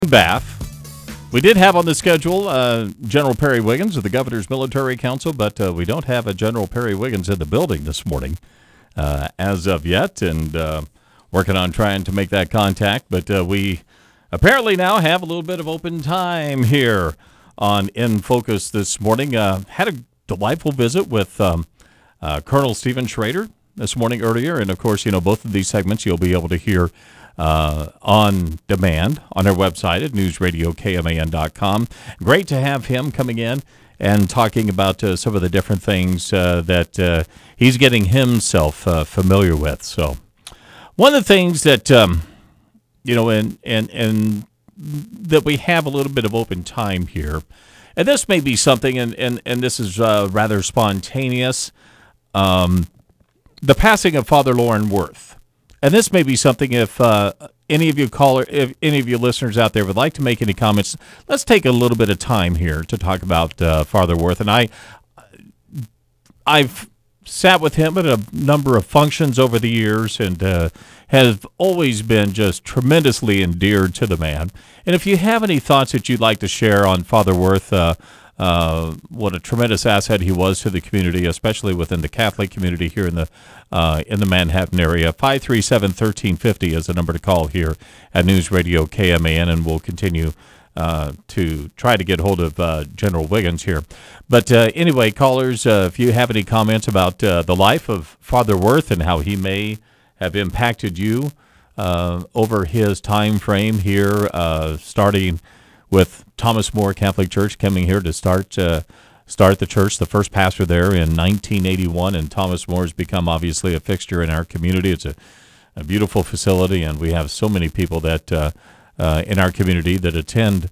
Bath. We did have on the schedule General Perry Wiggins of the Governor's Military Council, but we don't have a General Perry Wiggins in the building this morning as of yet, and working on trying to make that contact. But we apparently now have a little bit of open time here on In Focus this morning. Had a delightful visit with Colonel Stephen Schrader this morning earlier, and of course, both of these segments you'll be able to hear on demand on our website at newsradiokman.com. Great to have him coming in and talking about some of the different things that he's getting himself familiar with. So one of the things that, and that we have a little bit of open time here, and this may be something, and this is rather spontaneous, the passing of Father Loren Worth. And this may be something if any of you listeners out there would like to make any comments, let's take a little bit of time here to talk about Father Worth. And I've sat with him at a number of functions over the years and have always been just tremendously endeared to the man. And if you have any thoughts that you'd like to share on Father Worth, what a tremendous asset he was to the community, especially within the Catholic community here in the Manhattan area. 537-1350 is the number to call here at News Radio KMAN, and we'll continue to try to get hold of General Wiggins here. But anyway, callers, if you have any comments about the life of Father Worth and how he may have impacted you over his time frame here, starting with Thomas More Catholic Church coming here to start the church, the first pastor there in 1981, and Thomas More has become obviously a fixture in our community. It's a beautiful facility, and we have so many people that in our community that attend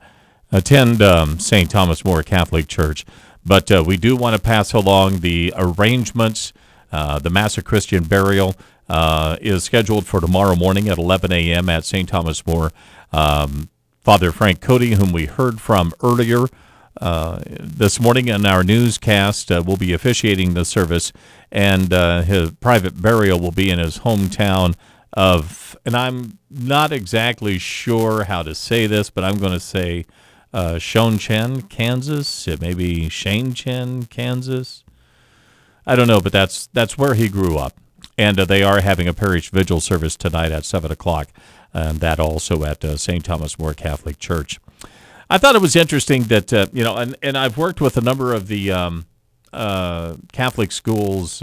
St. Thomas More Catholic Church. But we do want to pass along the arrangements. The Mass of Christian Burial is scheduled for tomorrow morning at 11 a.m. at St. Thomas More. Father Frank Cody, whom we heard from earlier this morning in our newscast, will be officiating the service, and his private burial will be in his hometown of, and I'm not exactly sure how to say this, but I'm going to say Shonchen, Kansas. It may be Shanechen, Kansas. I don't know, but that's where he grew up. And they are having a parish vigil service tonight at 7 o'clock. And that also at St. Thomas More Catholic Church. I thought it was interesting that, and I've worked with a number of the Catholic schools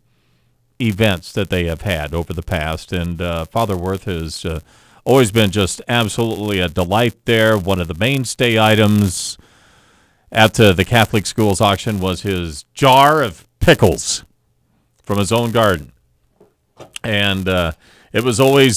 events that they have had over the past, and Father Worth has always been just absolutely a delight there. One of the mainstay items at the Catholic schools auction was his jar of pickles from his own garden. And it was always...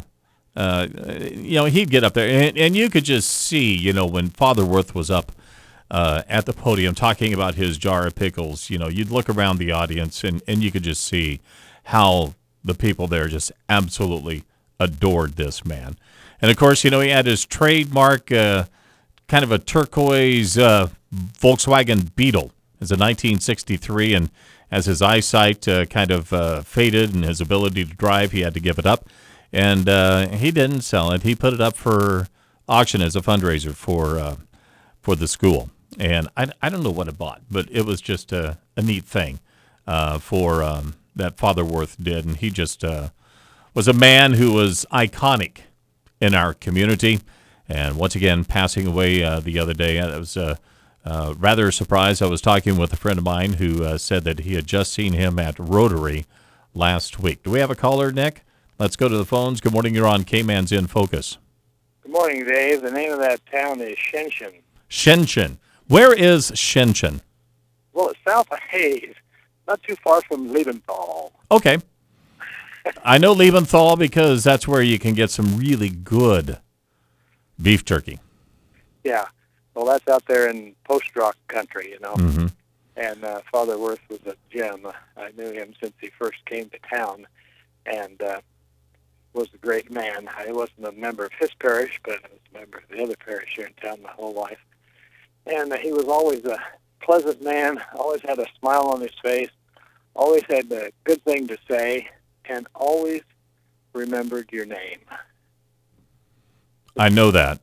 he'd get up there, and you could just see, when Father Worth was up at the podium talking about his jar of pickles, you'd look around the audience, and you could just see how the people there just absolutely adored this man. And, of course, he had his trademark kind of a turquoise Volkswagen Beetle. It's a 1963, and as his eyesight kind of faded and his ability to drive, he had to give it up. And he didn't sell it. He put it up for auction as a fundraiser for the school. And I don't know what it bought, but it was just a neat thing for that Father Worth did. And he just was a man who was iconic in our community. And once again, passing away the other day. I was rather surprised. I was talking with a friend of mine who said that he had just seen him at Rotary last week. Do we have a caller, Nick? Let's go to the phones. Good morning. You're on K-Man's In Focus. Good morning, Dave. The name of that town is Shenzhen. Shenzhen. Where is Shenzhen? Well, it's south of Hayes, not too far from Liebenthal. Okay. I know Liebenthal because that's where you can get some really good beef jerky. Yeah. Well, that's out there in post-rock country, Mm-hmm. And Father Worth was a gem. I knew him since he first came to town, and was a great man. I wasn't a member of his parish, but I was a member of the other parish here in town my whole life. And he was always a pleasant man, always had a smile on his face, always had a good thing to say, and always remembered your name. I know that.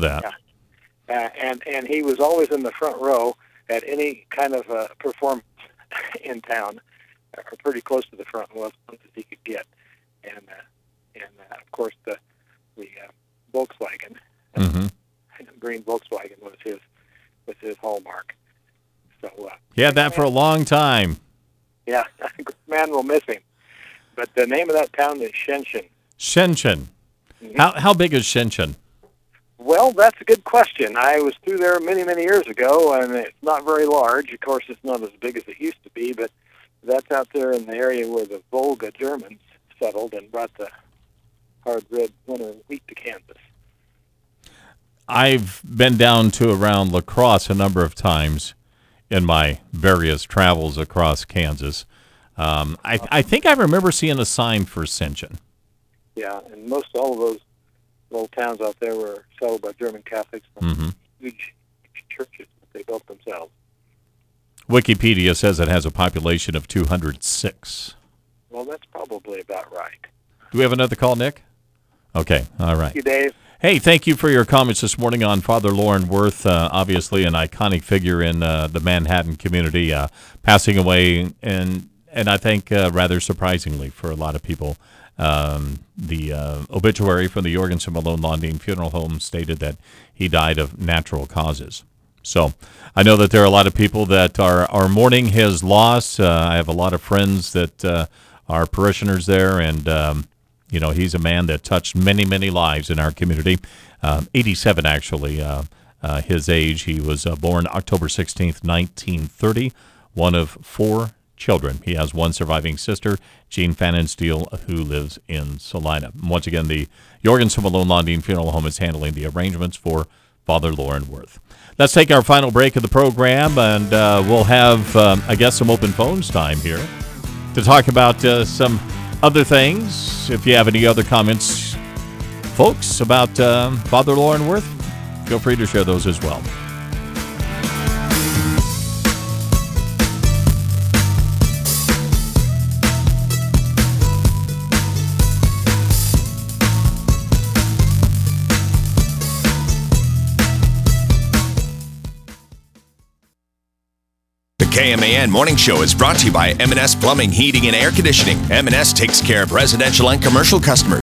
And he was always in the front row at any kind of performance in town, or pretty close to the front row as close as he could get. And of course the Volkswagen, green Volkswagen was his hallmark. So he had that for a long time. Yeah, man will miss him. But the name of that town is Shenzhen. Shenzhen. How big is Shenzhen? Well, that's a good question. I was through there many, many years ago, and it's not very large. Of course, it's not as big as it used to be, but that's out there in the area where the Volga Germans settled and brought the hard red winter wheat to Kansas. I've been down to around La Crosse a number of times in my various travels across Kansas. I think I remember seeing a sign for Shenzhen. Yeah, and most all of those little towns out there were settled by German Catholics from huge churches that they built themselves. Wikipedia says it has a population of 206. Well, that's probably about right. Do we have another call, Nick? Okay, all right. Thank you, Dave. Hey, thank you for your comments this morning on Father Loren Wirth, obviously an iconic figure in the Manhattan community, passing away, and I think rather surprisingly for a lot of people. The obituary from the Jorgensen Malone Lundin Funeral Home stated that he died of natural causes. So I know that there are a lot of people that are mourning his loss. I have a lot of friends that are parishioners there, and he's a man that touched many, many lives in our community. 87, actually, his age. He was born October 16th, 1930, one of 4 children. He has one surviving sister, Jean Fannin Steele, who lives in Salina. Once again, the Jorgensen Malone Lundin Funeral Home is handling the arrangements for Father Loren Wirth. Let's take our final break of the program, and we'll have, some open phones time here to talk about some other things. If you have any other comments, folks, about Father Loren Wirth, feel free to share those as well. KMAN Morning Show is brought to you by M&S Plumbing, Heating, and Air Conditioning. M&S takes care of residential and commercial customers.